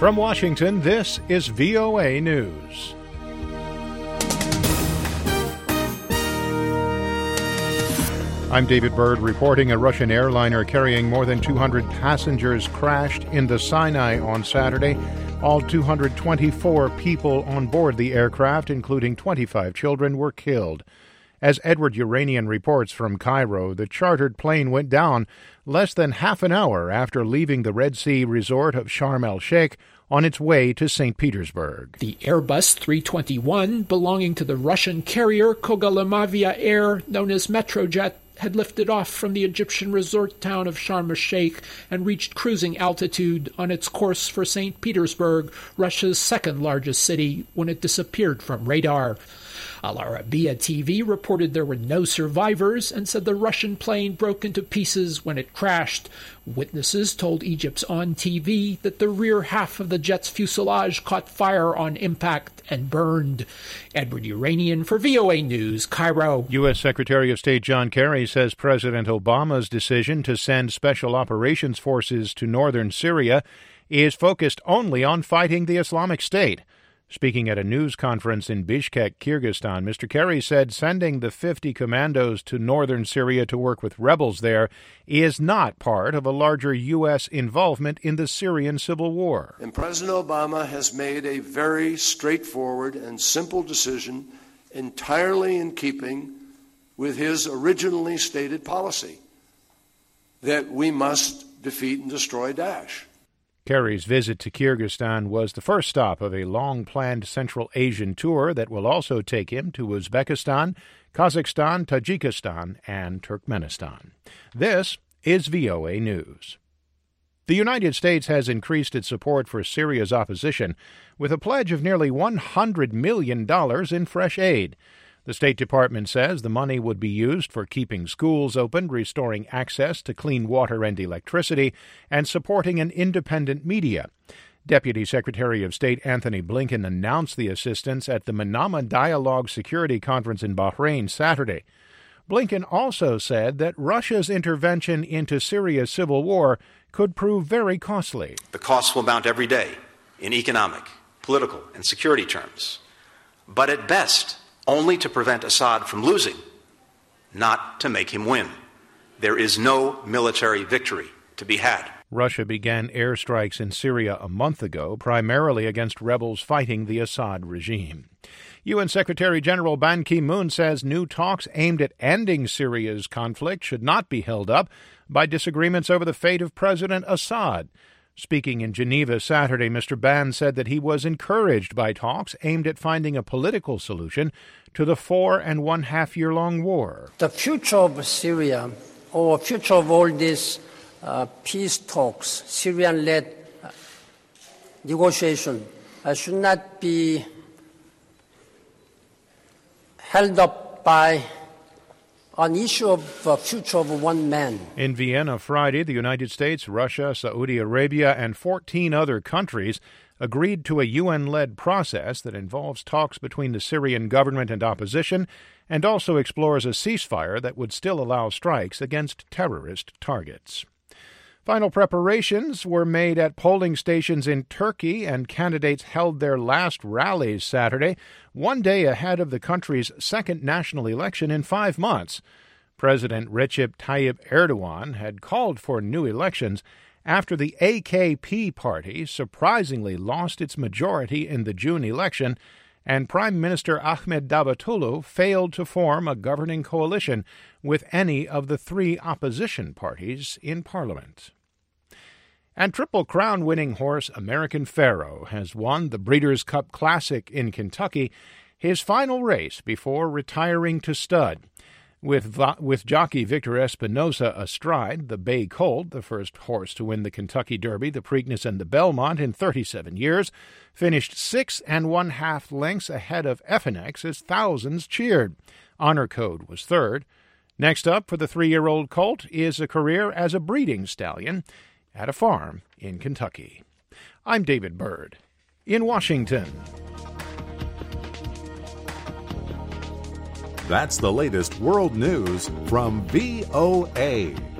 From Washington, this is VOA News. I'm David Byrd reporting a Russian airliner carrying more than 200 passengers crashed in the Sinai on Saturday. All 224 people on board the aircraft, including 25 children, were killed. As Edward Uranian reports from Cairo, the chartered plane went down less than half an hour after leaving the Red Sea resort of Sharm el-Sheikh on its way to St. Petersburg. The Airbus 321, belonging to the Russian carrier Kogalamavia Air, known as Metrojet, had lifted off from the Egyptian resort town of Sharm el-Sheikh and reached cruising altitude on its course for St. Petersburg, Russia's second-largest city, when it disappeared from radar. Al Arabiya TV reported there were no survivors and said the Russian plane broke into pieces when it crashed. Witnesses told Egypt's On TV that the rear half of the jet's fuselage caught fire on impact and burned. Edward Uranian for VOA News, Cairo. U.S. Secretary of State John Kerry says President Obama's decision to send special operations forces to northern Syria is focused only on fighting the Islamic State. Speaking at a news conference in Bishkek, Kyrgyzstan, Mr. Kerry said sending the 50 commandos to northern Syria to work with rebels there is not part of a larger U.S. involvement in the Syrian civil war. And President Obama has made a very straightforward and simple decision entirely in keeping with his originally stated policy that we must defeat and destroy Daesh. Kerry's visit to Kyrgyzstan was the first stop of a long-planned Central Asian tour that will also take him to Uzbekistan, Kazakhstan, Tajikistan, and Turkmenistan. This is VOA News. The United States has increased its support for Syria's opposition with a pledge of nearly $100 million in fresh aid. The State Department says the money would be used for keeping schools open, restoring access to clean water and electricity, and supporting an independent media. Deputy Secretary of State Anthony Blinken announced the assistance at the Manama Dialogue Security Conference in Bahrain Saturday. Blinken also said that Russia's intervention into Syria's civil war could prove very costly. The costs will mount every day in economic, political, and security terms. But at best, only to prevent Assad from losing, not to make him win. There is no military victory to be had. Russia began airstrikes in Syria a month ago, primarily against rebels fighting the Assad regime. UN Secretary General Ban Ki-moon says new talks aimed at ending Syria's conflict should not be held up by disagreements over the fate of President Assad. Speaking in Geneva Saturday, Mr. Ban said that he was encouraged by talks aimed at finding a political solution to the 4.5-year-long war. The future of Syria, or future of all these peace talks, Syrian-led negotiation, should not be held up by an issue of the future of one man. In Vienna Friday, the United States, Russia, Saudi Arabia, and 14 other countries agreed to a UN-led process that involves talks between the Syrian government and opposition and also explores a ceasefire that would still allow strikes against terrorist targets. Final preparations were made at polling stations in Turkey, and candidates held their last rallies Saturday, one day ahead of the country's second national election in 5 months. President Recep Tayyip Erdogan had called for new elections after the AKP party surprisingly lost its majority in the June election, and Prime Minister Ahmed Davutoglu failed to form a governing coalition with any of the 3 opposition parties in Parliament. And Triple Crown winning horse American Pharoah has won the Breeders' Cup Classic in Kentucky, his final race before retiring to stud. With jockey Victor Espinosa astride, the Bay Colt, the first horse to win the Kentucky Derby, the Preakness, and the Belmont in 37 years, finished 6½ lengths ahead of FNX as thousands cheered. Honor Code was third. Next up for the 3-year-old colt is a career as a breeding stallion at a farm in Kentucky. I'm David Byrd in Washington. That's the latest world news from VOA.